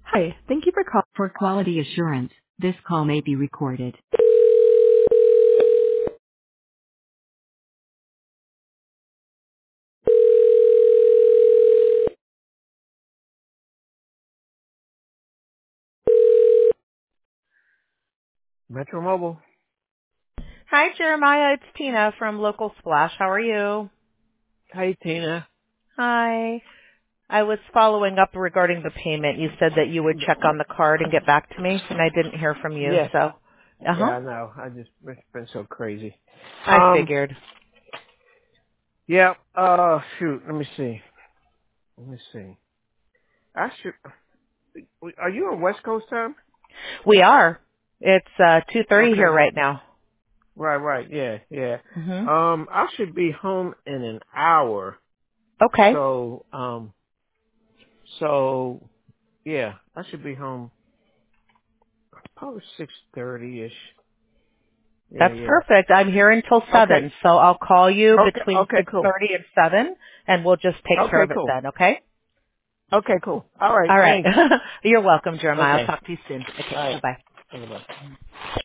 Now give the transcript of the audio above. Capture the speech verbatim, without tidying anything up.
Hi, thank you for calling. For quality assurance, this call may be recorded. Metro Mobile. Hi, Jeremiah. It's Tina from Local Splash. How are you? Hey, Tina. Hi. I was following up regarding the payment. You said that you would check on the card and get back to me, and I didn't hear from you, Yes. so. Yeah, Uh-huh. I know. I just, it's been so crazy. I Um, figured. yeah, uh, shoot, let me see. Let me see. I should, are you on West Coast time? We are. It's uh two thirty here Okay. right now. Right, right, yeah, yeah. hmm Um, I should be home in an hour. Okay. So, um, so, yeah, I should be home probably six thirty-ish. Yeah, That's yeah. perfect. I'm here until Okay. seven, so I'll call you Okay, between okay, six cool. thirty and seven, and we'll just take care Okay, of it cool. then, okay? Okay, cool. All right, All right. thanks. You're welcome, Jeremiah. I'll Okay. talk to you soon. All Okay. right. Bye-bye. Bye-bye.